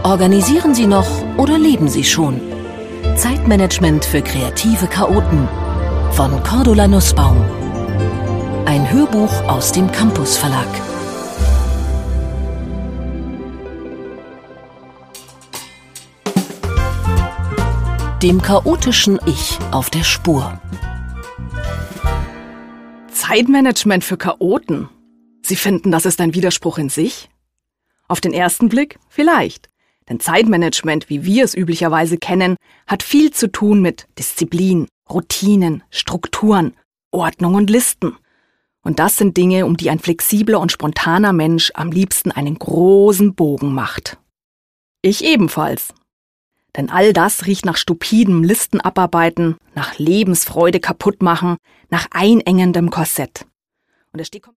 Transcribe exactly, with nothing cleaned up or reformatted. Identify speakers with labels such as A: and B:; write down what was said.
A: Organisieren Sie noch oder leben Sie schon? Zeitmanagement für kreative Chaoten von Cordula Nussbaum. Ein Hörbuch aus dem Campus Verlag. Dem chaotischen Ich auf der Spur.
B: Zeitmanagement für Chaoten? Sie finden, das ist ein Widerspruch in sich? Auf den ersten Blick vielleicht. Denn Zeitmanagement, wie wir es üblicherweise kennen, hat viel zu tun mit Disziplin, Routinen, Strukturen, Ordnung und Listen. Und das sind Dinge, um die ein flexibler und spontaner Mensch am liebsten einen großen Bogen macht. Ich ebenfalls. Denn all das riecht nach stupidem Listenabarbeiten, nach Lebensfreude kaputtmachen, nach einengendem Korsett. Und es steht